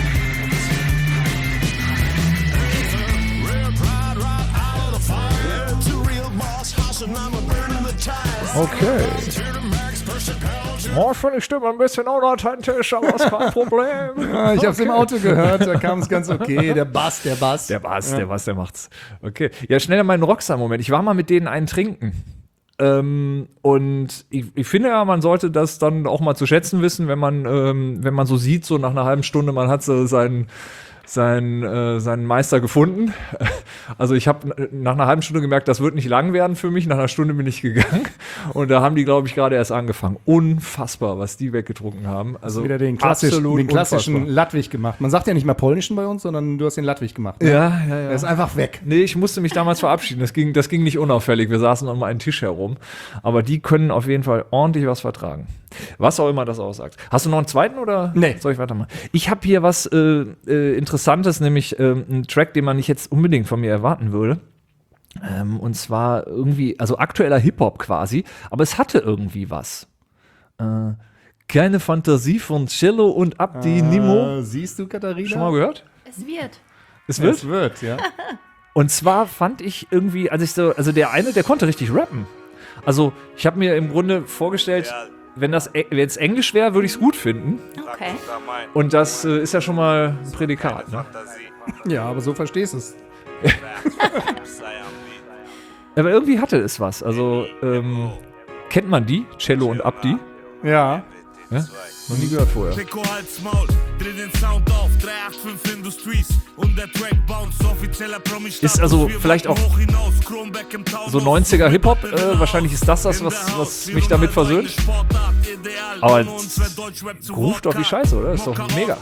Okay. Oh, ich finde die Stimme ein bisschen unauthentisch, aber ist kein Problem.
Ja, ich habe es im Auto gehört, da kam es ganz okay. Der Bass.
Der macht's. Okay. Ja, schnell meinen Rockstar-Moment. Ich war mal mit denen einen trinken. Und ich finde ja, man sollte das dann auch mal zu schätzen wissen, wenn man so sieht, so nach einer halben Stunde, man hat so seinen Meister gefunden. Also ich habe nach einer halben Stunde gemerkt, das wird nicht lang werden für mich. Nach einer Stunde bin ich gegangen und da haben die, glaube ich, gerade erst angefangen. Unfassbar, was die weggetrunken haben. Also
Wieder den
absolut
klassischen
unfassbar.
Latwig gemacht. Man sagt ja nicht mehr polnischen bei uns, sondern du hast den Latwig gemacht. Ne?
Ja.
Der ist einfach weg.
Nee, ich musste mich damals verabschieden. Das ging nicht unauffällig. Wir saßen um einen Tisch herum. Aber die können auf jeden Fall ordentlich was vertragen. Was auch immer das aussagt. Hast du noch einen zweiten oder
Nee.
soll ich weitermachen? Ich habe hier was Interessantes, nämlich einen Track, den man nicht jetzt unbedingt von mir erwarten würde. Und zwar irgendwie, also aktueller Hip-Hop quasi, aber es hatte irgendwie was. Keine Fantasie von Cello und Abdi Nimo.
Siehst du, Katharina?
Schon mal gehört?
Es wird.
Es wird?
Es wird, ja.
Und zwar fand ich irgendwie, also der eine, der konnte richtig rappen. Also ich habe mir im Grunde vorgestellt, wenn jetzt Englisch wäre, würde ich es gut finden.
Okay.
Und das ist ja schon mal ein Prädikat, ne?
Ja, aber so verstehst du es.
Aber irgendwie hatte es was. Also kennt man die, Cello und Abdi?
Ja.
Ja? Noch nie gehört vorher.
Pico halt's Maul, dreh den Sound auf, 385 Industries und der Track bounce, offizieller
Ist also vielleicht auch so 90er Hip-Hop, wahrscheinlich ist das, was mich damit versöhnt. Aber ruft doch wie Scheiße, oder? Ist doch mega.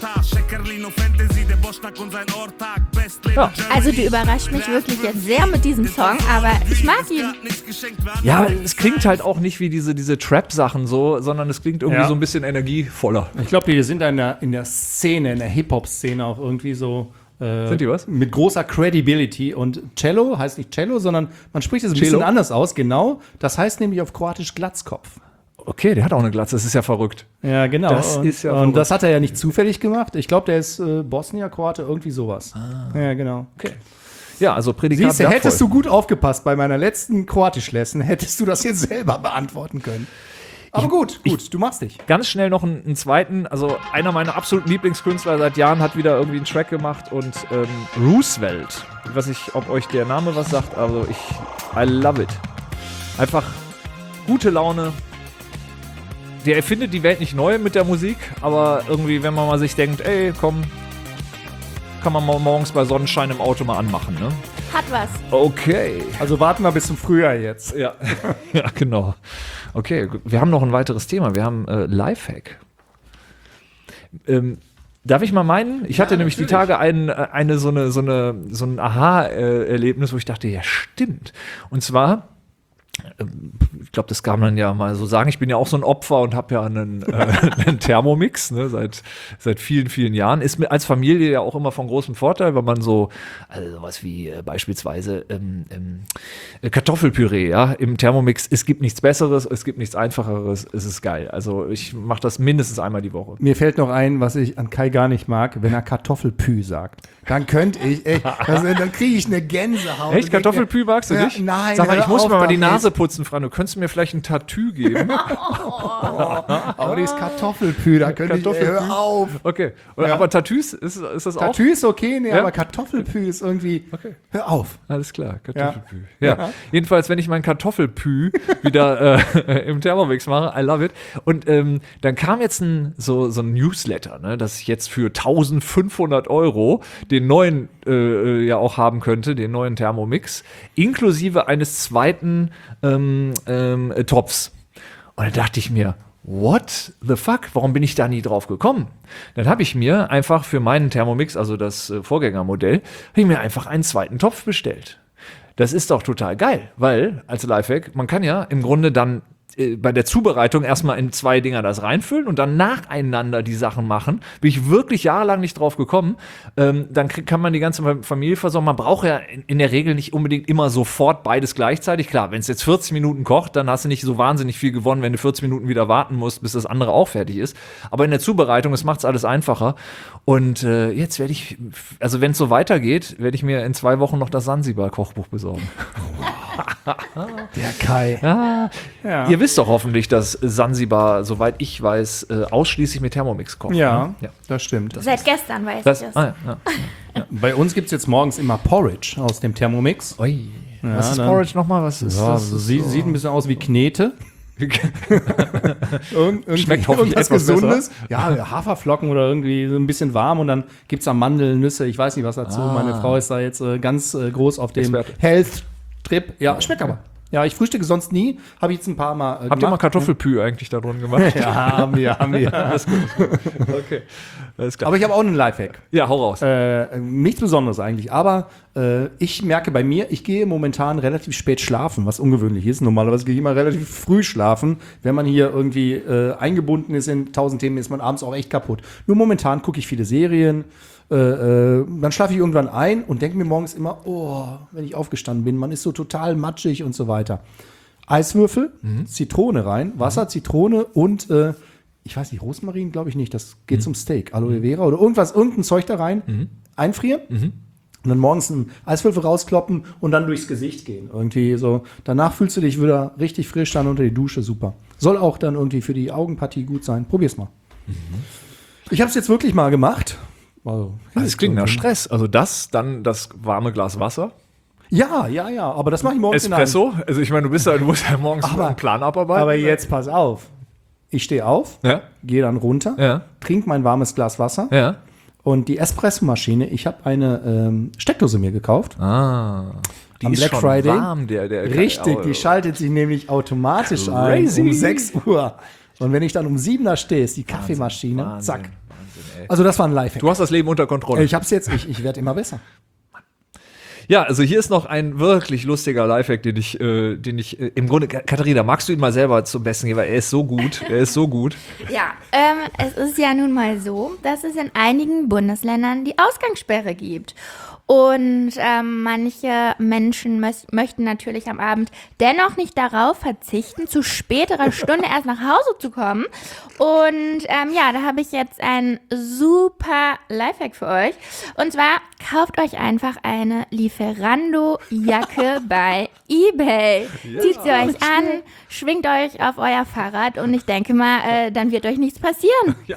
Ja.
Also du überrascht mich wirklich jetzt sehr mit diesem Song, aber ich mag ihn.
Ja, es klingt halt auch nicht wie diese Trap-Sachen so, sondern es klingt irgendwie so ein bisschen energievoller.
Ich glaube, die sind in der Szene, in der Hip-Hop-Szene auch irgendwie so
Sind die was?
mit großer Credibility. Und Cello heißt nicht Cello, sondern man spricht es ein
Cello?
bisschen anders aus, genau. Das heißt nämlich auf Kroatisch Glatzkopf.
Okay, der hat auch eine Glatze, das ist ja verrückt.
Ja, genau.
Das ist ja
und
verrückt.
das hat er ja nicht zufällig gemacht. Ich glaube, der ist Bosnier-Kroate, irgendwie sowas. Ja, genau.
Okay. Ja, also Prädikat
Siehst du,
wertvoll.
hättest du gut aufgepasst bei meiner letzten Kroatisch-Lesson, hättest du das jetzt selber beantworten können. Aber gut, du machst dich.
Ganz schnell noch einen zweiten, also einer meiner absoluten Lieblingskünstler seit Jahren hat wieder irgendwie einen Track gemacht und Roosevelt. Ich weiß nicht, ob euch der Name was sagt, also I love it. Einfach gute Laune. Der erfindet die Welt nicht neu mit der Musik, aber irgendwie, wenn man mal sich denkt, ey, komm, kann man mal morgens bei Sonnenschein im Auto mal anmachen, ne?
Hat was.
Okay.
Also warten wir bis zum Frühjahr jetzt.
Ja, ja, genau. Okay, wir haben noch ein weiteres Thema. Wir haben Lifehack. Darf ich mal meinen? Ich hatte nämlich die Tage so ein Aha-Erlebnis, wo ich dachte, ja, stimmt. Und zwar, ich glaube, das kann man ja mal so sagen. Ich bin ja auch so ein Opfer und habe ja einen Thermomix, ne, seit vielen, vielen Jahren. Ist mir als Familie ja auch immer von großem Vorteil, weil man sowas wie beispielsweise Kartoffelpüree, ja, im Thermomix. Es gibt nichts Besseres, es gibt nichts Einfacheres, es ist geil. Also ich mache das mindestens einmal die Woche.
Mir fällt noch ein, was ich an Kai gar nicht mag, wenn er Kartoffelpü sagt. Dann könnte ich, dann kriege ich eine Gänsehaut.
Echt? Kartoffelpü magst du
Ja,
nicht?
nein,
Sag mal, ich
hör
muss
auf
mir mal die
damit.
Nase putzen, Fran. Du könntest mir vielleicht ein Tattoo geben.
Aber dieses Kartoffelpü, da könnte ich,
Kartoffelpü.
hör auf.
Okay.
Ja.
Aber Tattoos, ist das auch?
Tattoo ist okay, nee,
Ja?
aber Kartoffelpü ist irgendwie,
Okay.
hör auf.
Alles klar, Kartoffelpü. Ja. Jedenfalls, wenn ich mein Kartoffelpü wieder im Thermomix mache, I love it. Und dann kam jetzt so ein Newsletter, ne, dass ich jetzt für 1.500 € den neuen ja auch haben könnte, den neuen Thermomix, inklusive eines zweiten Topfs. Und dann dachte ich mir, what the fuck? Warum bin ich da nie drauf gekommen? Dann habe ich mir einfach für meinen Thermomix, also das Vorgängermodell, habe ich mir einfach einen zweiten Topf bestellt. Das ist doch total geil, weil als Lifehack, man kann ja im Grunde dann bei der Zubereitung erstmal in 2 Dinger das reinfüllen und dann nacheinander die Sachen machen. Bin ich wirklich jahrelang nicht drauf gekommen. Dann kann man die ganze Familie versorgen. Man braucht ja in der Regel nicht unbedingt immer sofort beides gleichzeitig. Klar, wenn es jetzt 40 Minuten kocht, dann hast du nicht so wahnsinnig viel gewonnen, wenn du 40 Minuten wieder warten musst, bis das andere auch fertig ist. Aber in der Zubereitung, das macht es alles einfacher. Und jetzt werde ich, also wenn es so weitergeht, werde ich mir in 2 Wochen noch das Sansibar-Kochbuch besorgen.
Der Kai.
Ja. Ihr wisst doch hoffentlich, dass Sansibar, soweit ich weiß, ausschließlich mit Thermomix kocht.
Ja,
Ne?
das stimmt.
Seit gestern weiß
Das,
ich das.
ja.
Bei uns gibt es jetzt morgens immer Porridge aus dem Thermomix.
Oi.
Ja,
Was ist
dann-
Porridge nochmal? Was ist
Ja,
das?
so sieht ein bisschen aus wie Knete.
Schmeckt hoffentlich
irgendwas
etwas
Gesundes. Ja, Haferflocken oder irgendwie so ein bisschen warm und dann gibt es da Mandeln, Nüsse, ich weiß nicht was dazu. Meine Frau ist da jetzt ganz groß auf dem
Experte.
Health-Trip. Ja, schmeckt aber. Ja, ich frühstücke sonst nie. Habe ich jetzt ein paar Mal gemacht.
Habt ihr mal Kartoffelpü eigentlich da drin gemacht?
Ja, haben wir.
Okay. Alles klar.
Aber ich habe auch einen Lifehack.
Ja, hau raus.
Nichts Besonderes eigentlich, aber ich merke bei mir, ich gehe momentan relativ spät schlafen, was ungewöhnlich ist. Normalerweise gehe ich immer relativ früh schlafen. Wenn man hier irgendwie eingebunden ist in 1000 Themen, ist man abends auch echt kaputt. Nur momentan gucke ich viele Serien, dann schlafe ich irgendwann ein und denke mir morgens immer, oh, wenn ich aufgestanden bin, man ist so total matschig und so weiter. Eiswürfel, Zitrone rein, Wasser, Zitrone und ich weiß nicht, Rosmarin glaube ich nicht, das geht zum Steak, Aloe Vera oder irgendein Zeug da rein, einfrieren und dann morgens einen Eiswürfel rauskloppen und dann durchs Gesicht gehen. Irgendwie so, danach fühlst du dich wieder richtig frisch, dann unter die Dusche, super. Soll auch dann irgendwie für die Augenpartie gut sein. Probier's mal. Ich habe es jetzt wirklich mal gemacht. Also,
Das klingt nach Stress. Also dann das warme Glas Wasser.
Ja, aber das mache ich morgens in einem.
Espresso. Also ich meine, du musst ja morgens einen Plan abarbeiten.
Aber jetzt pass auf. Ich stehe auf,
Ja.
gehe dann runter,
Ja.
trinke mein warmes Glas Wasser
Ja.
und die Espressomaschine, ich habe eine Steckdose mir gekauft.
Die
Am
ist
Black
schon
Friday.
warm, der
Richtig, die schaltet sich nämlich automatisch
Crazy.
ein um 6 Uhr. Und wenn ich dann um 7 stehe, ist die Kaffeemaschine,
Wahnsinn,
zack.
Wahnsinn, ey.
Also das war ein Lifehack.
Du hast das Leben unter Kontrolle.
Ich hab's jetzt, ich werde immer besser.
Ja, also hier ist noch ein wirklich lustiger Lifehack, den ich im Grunde, Katharina, magst du ihn mal selber zum Besten geben, weil er ist so gut,
Ja, es ist ja nun mal so, dass es in einigen Bundesländern die Ausgangssperre gibt. Und manche Menschen möchten natürlich am Abend dennoch nicht darauf verzichten, zu späterer Stunde erst nach Hause zu kommen. Und ja, da habe ich jetzt einen super Lifehack für euch. Und zwar kauft euch einfach eine Lieferando-Jacke bei eBay. Zieht sie euch an, schwingt euch auf euer Fahrrad und ich denke mal, dann wird euch nichts passieren.
Ja,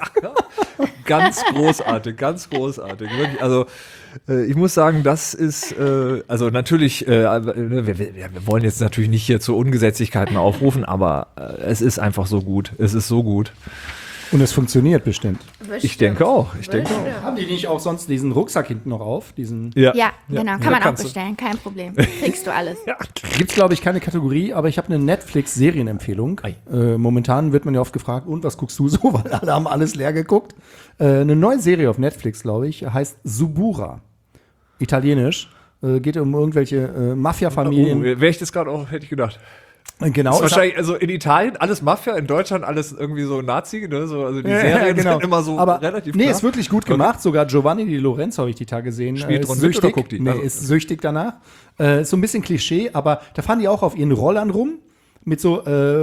ganz großartig, ganz großartig. Wirklich, also ich muss sagen, das ist, also natürlich, wir wollen jetzt natürlich nicht hier zu Ungesetzlichkeiten aufrufen, aber es ist einfach so gut. Es ist so gut.
Und es funktioniert bestimmt.
Ich denke auch. Ich denke auch.
Haben die nicht auch sonst diesen Rucksack hinten noch auf? Diesen
Ja, genau, kann man auch
kannst du.
bestellen, kein Problem. Kriegst du alles.
Gibt's, glaube ich, keine Kategorie, aber ich habe eine Netflix-Serienempfehlung. Momentan wird man ja oft gefragt, und was guckst du so? Weil alle haben alles leer geguckt. Eine neue Serie auf Netflix, glaube ich, heißt Subura. Italienisch. Geht um irgendwelche Mafia-Familien.
Wäre ich das gerade auch, hätte ich gedacht.
Genau.
Das ist wahrscheinlich, also in Italien alles Mafia, in Deutschland alles irgendwie so Nazi, ne? So, also die Serien sind immer so
aber
relativ
nee,
klar.
ist wirklich gut gemacht. Sogar Giovanni Di Lorenzo habe ich die Tage gesehen.
Spielt
Ist
drin mit
süchtig.
oder guckt die?
Nee,
Also-
ist süchtig danach. Ist so ein bisschen Klischee, aber da fahren die auch auf ihren Rollern rum mit so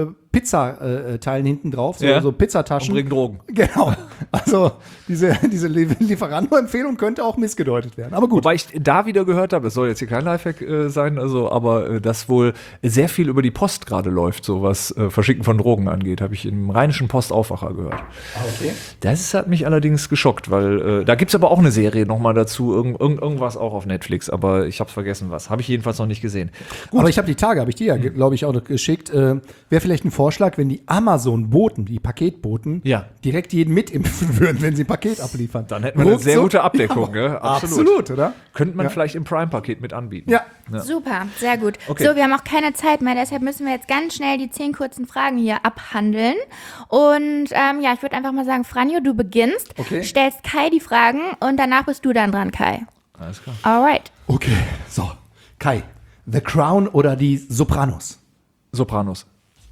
Pizzateilen hinten drauf, so,
Ja.
so Pizzataschen.
Und bringen Drogen.
Genau. Also diese Lieferando-Empfehlung könnte auch missgedeutet werden. Aber gut.
Wobei ich da wieder gehört habe, das soll jetzt hier kein Lifehack sein, also, aber dass wohl sehr viel über die Post gerade läuft, so was Verschicken von Drogen angeht, habe ich im Rheinischen Postaufwacher gehört.
Okay.
Das hat mich allerdings geschockt, weil da gibt es aber auch eine Serie nochmal dazu, irgendwas auch auf Netflix, aber ich habe es vergessen was. Habe ich jedenfalls noch nicht gesehen.
Aber ich habe die Tage, habe ich dir ja, glaube ich, auch noch geschickt. Wäre vielleicht ein Vorschlag, wenn die Amazon-Boten, die Paketboten,
Ja.
direkt jeden mitimpfen würden, wenn sie ein Paket abliefern.
Dann hätten wir eine sehr
Ruckzuck.
gute Abdeckung,
Ja,
gell?
absolut, oder?
Könnte man
Ja.
vielleicht im Prime-Paket mit anbieten.
Ja.
Super, sehr gut.
Okay.
So, wir haben auch keine Zeit mehr, deshalb müssen wir jetzt ganz schnell die 10 kurzen Fragen hier abhandeln. Und ja, ich würde einfach mal sagen, Franjo, du beginnst,
Okay.
stellst Kai die Fragen und danach bist du dann dran, Kai.
Alles klar.
Alright.
Okay, so. Kai, The Crown oder die Sopranos?
Sopranos.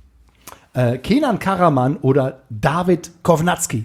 Kenan Karaman oder David Kovnatski?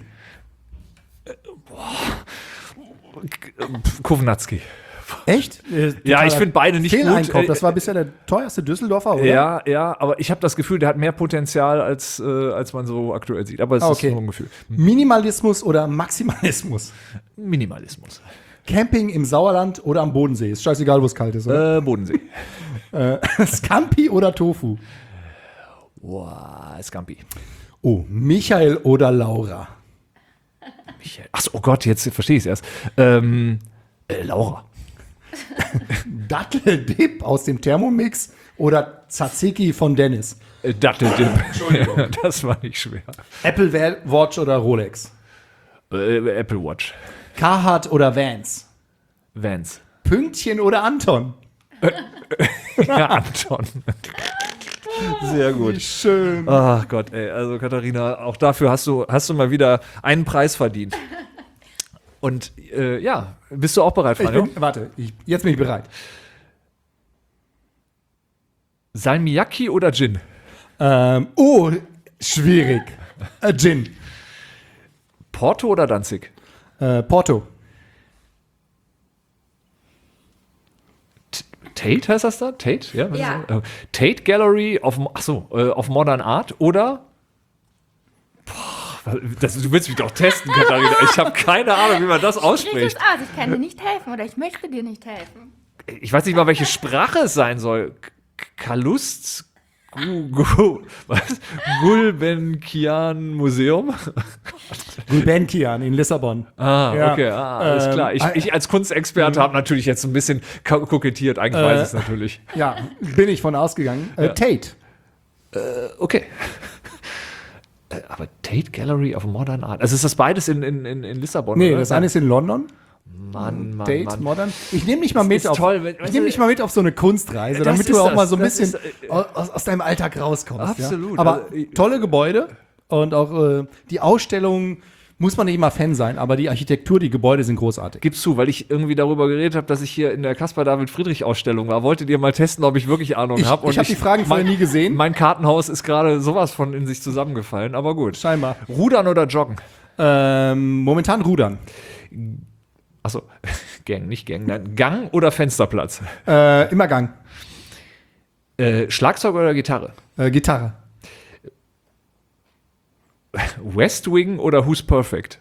Kownatski.
Echt?
Ja, ich finde beide nicht gut.
Fehleinkauf, das war bisher der teuerste Düsseldorfer, oder?
Ja, aber ich habe das Gefühl, der hat mehr Potenzial, als man so aktuell sieht. Aber es
Okay.
ist nur ein Gefühl.
Minimalismus oder Maximalismus?
Minimalismus.
Camping im Sauerland oder am Bodensee? Ist scheißegal, wo es kalt ist, oder?
Bodensee.
Scampi oder Tofu?
Boah, Scampi.
Oh, Michael oder Laura?
Achso, oh Gott, jetzt verstehe ich es erst. Laura.
Datteldip aus dem Thermomix oder Tzatziki von Dennis?
Datteldip. Entschuldigung. Das war nicht schwer.
Apple Watch oder Rolex?
Apple Watch.
Carhartt oder Vans?
Vans.
Pünktchen oder Anton?
Ja, Anton. Sehr gut.
Schön.
Ach Gott, ey. Also Katharina, auch dafür hast du mal wieder einen Preis verdient. Und ja, bist du auch bereit, Franjo?
Jetzt bin ich bereit.
Salmiakki oder Gin?
Schwierig. Gin.
Porto oder Danzig?
Porto.
Tate heißt das da? Tate? Ja. was
Ja.
ist das? Tate Gallery auf Modern Art oder du willst mich doch testen, Katharina. Ich habe keine Ahnung, wie man das
Sprich
ausspricht.
es aus, ich kann dir nicht helfen oder ich möchte dir nicht helfen.
Ich weiß nicht mal, welche Sprache es sein soll. Kalust? Was? Gulbenkian Museum?
Gulbenkian in Lissabon.
Ah, okay, alles klar. Ich als Kunstexperte habe natürlich jetzt ein bisschen kokettiert. Eigentlich weiß ich es natürlich.
Ja, bin ich von ausgegangen. Tate.
Okay. Aber Tate Gallery of Modern Art. Also ist das beides in Lissabon?
Nee,
oder?
das eine ist in London.
Mann,
Tate Modern. Ich nehme dich mal mit auf.
toll,
Ich nehme dich mal mit auf so eine Kunstreise,
Das
damit
ist
du auch
das,
mal so ein
das
bisschen
ist,
aus deinem Alltag rauskommst.
Absolut.
Ja? Aber
Also,
tolle Gebäude und auch die Ausstellung. Muss man nicht immer Fan sein, aber die Architektur, die Gebäude sind großartig.
Gib's zu, weil ich irgendwie darüber geredet habe, dass ich hier in der Caspar-David-Friedrich-Ausstellung war. Wolltet ihr mal testen, ob ich wirklich Ahnung habe?
Ich habe die Fragen vorher nie gesehen.
Mein Kartenhaus ist gerade sowas von in sich zusammengefallen, aber gut.
Scheinbar.
Rudern oder Joggen?
Momentan rudern.
Achso, nicht Gang, nein. Gang oder Fensterplatz?
Immer Gang.
Schlagzeug oder Gitarre?
Gitarre.
West Wing oder Who's Perfect?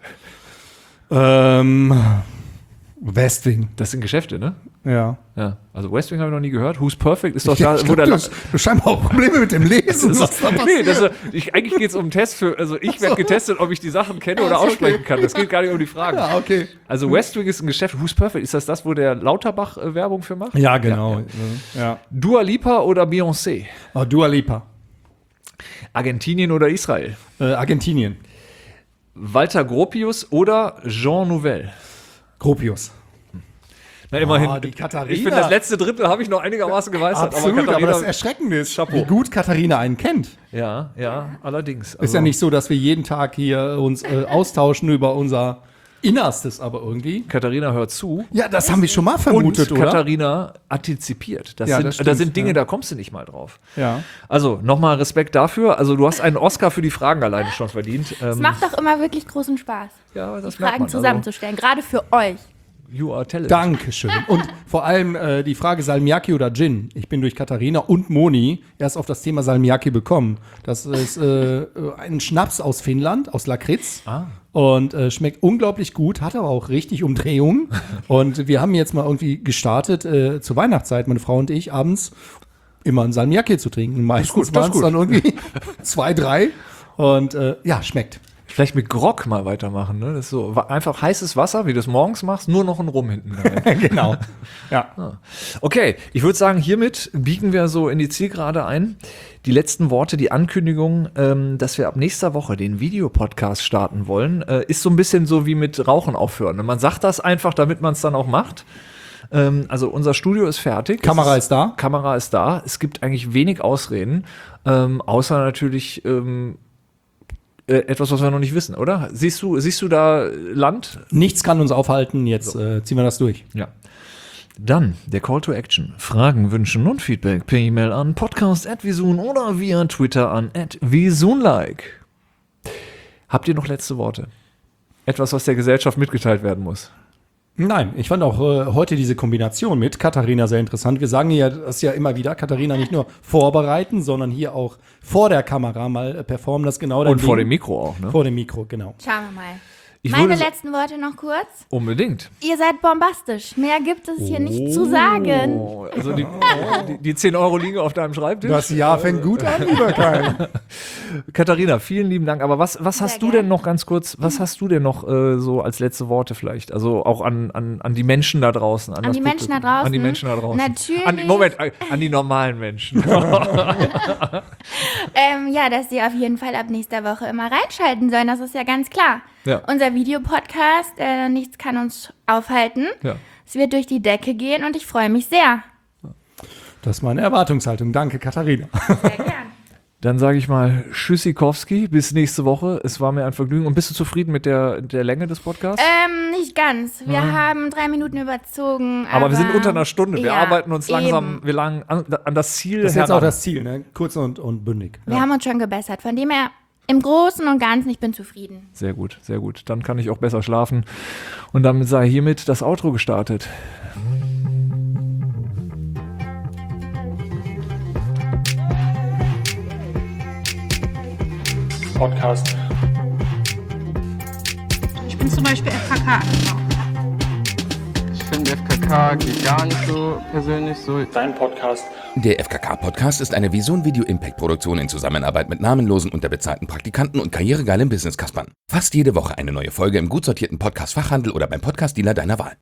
Westwing.
Das sind Geschäfte, ne?
Ja.
Ja. Also West Wing habe ich noch nie gehört. Who's Perfect ist doch da, wo der...
Du hast scheinbar auch Probleme mit dem Lesen. Was da
Nee, eigentlich geht es um einen Test für, also ich werde getestet, ob ich die Sachen kenne oder aussprechen kann. Das geht gar nicht um die Fragen.
Ja, okay.
Also West Wing ist ein Geschäft. Who's Perfect? Ist das, wo der Lauterbach Werbung für macht?
Ja, genau. Ja.
Dua Lipa oder Beyoncé?
Oh, Dua Lipa.
Argentinien oder Israel?
Argentinien.
Walter Gropius oder Jean Nouvel?
Gropius.
Na, immerhin.
die Katharina.
Ich finde, das letzte Drittel habe ich noch einigermaßen gemeistert.
Absolut, aber
Katharina,
das Erschreckende ist,
Chapeau.
wie gut Katharina einen kennt.
Ja, allerdings.
Ist ja nicht so, dass wir jeden Tag hier uns austauschen über unser Innerstes, aber irgendwie.
Katharina hört zu.
Ja, das haben wir schon mal vermutet,
Und
oder?
Katharina antizipiert.
Ja, das
da
stimmt,
sind Dinge,
ja.
da kommst du nicht mal drauf.
Ja.
Also, nochmal Respekt dafür. Also, du hast einen Oscar für die Fragen alleine schon verdient.
Es macht doch immer wirklich großen Spaß,
ja, das
die
merkt
Fragen
man.
zusammenzustellen, gerade für euch.
You are talented.
Dankeschön. Und vor allem die Frage Salmiakki oder Gin. Ich bin durch Katharina und Moni erst auf das Thema Salmiakki bekommen. Das ist ein Schnaps aus Finnland, aus Lakritz. Und schmeckt unglaublich gut, hat aber auch richtig Umdrehungen. Und wir haben jetzt mal irgendwie gestartet, zur Weihnachtszeit, meine Frau und ich, abends immer ein Salmiakki zu trinken. Meistens waren es dann irgendwie 2, 3. Und ja, schmeckt.
Vielleicht mit Grog mal weitermachen, ne? Das ist so einfach heißes Wasser, wie du es morgens machst, nur noch ein Rum hinten rein.
Genau. Ja.
Okay, ich würde sagen, hiermit biegen wir so in die Zielgerade ein. Die letzten Worte, die Ankündigung, dass wir ab nächster Woche den Videopodcast starten wollen, ist so ein bisschen so wie mit Rauchen aufhören. Man sagt das einfach, damit man es dann auch macht. Also unser Studio ist fertig.
Kamera ist da.
Kamera ist da. Es gibt eigentlich wenig Ausreden, außer natürlich etwas, was wir noch nicht wissen, oder? Siehst du da Land?
Nichts kann uns aufhalten, jetzt ziehen wir das durch.
Ja. Dann der Call to Action. Fragen, Wünschen und Feedback per E-Mail an podcast@visun oder via Twitter an @visunlike. Habt ihr noch letzte Worte? Etwas, was der Gesellschaft mitgeteilt werden muss?
Nein, ich fand auch heute diese Kombination mit Katharina sehr interessant. Wir sagen ja das ja immer wieder, Katharina nicht nur vorbereiten, sondern hier auch vor der Kamera mal performen, das genau
Und vor dem Mikro auch, ne?
Vor dem Mikro, genau.
Schauen wir mal.
Ich
Meine
würde
letzten Worte noch kurz.
unbedingt.
Ihr seid bombastisch. Mehr gibt es hier nicht zu sagen.
Oh, also die 10 Euro liegen auf deinem Schreibtisch.
Das Jahr fängt gut an, lieber Kai.
Katharina, vielen lieben Dank. Aber was hast du
gerne.
denn noch ganz kurz, was hast du denn noch so als letzte Worte vielleicht? Also auch an die Menschen da draußen.
An die Menschen da draußen?
An die Menschen da draußen.
Natürlich.
An die normalen Menschen.
Ja, dass sie auf jeden Fall ab nächster Woche immer reinschalten sollen. Das ist ja ganz klar.
Ja.
Unser Videopodcast, nichts kann uns aufhalten.
Ja.
Es wird durch die Decke gehen und ich freue mich sehr.
Das ist meine Erwartungshaltung. Danke, Katharina.
Sehr gern.
Dann sage ich mal Tschüssikowski, bis nächste Woche. Es war mir ein Vergnügen. Und bist du zufrieden mit der Länge des Podcasts?
Nicht ganz. Wir haben 3 Minuten überzogen.
aber wir sind unter einer Stunde. Wir
ja,
arbeiten uns langsam
eben.
an das Ziel
Das ist jetzt
heran.
auch das Ziel, ne? Kurz und bündig.
Wir haben uns schon gebessert. Von dem her, im Großen und Ganzen, ich bin zufrieden.
Sehr gut, sehr gut. Dann kann ich auch besser schlafen. Und damit sei hiermit das Outro gestartet.
Podcast.
Ich bin zum Beispiel FKK.
Ich finde FKK geht gar nicht so persönlich so.
Dein Podcast.
Der FKK-Podcast ist eine Visun Video Impact Produktion in Zusammenarbeit mit namenlosen, unterbezahlten Praktikanten und karrieregeilen Business-Kaspern. Fast jede Woche eine neue Folge im gut sortierten Podcast-Fachhandel oder beim Podcast-Dealer deiner Wahl.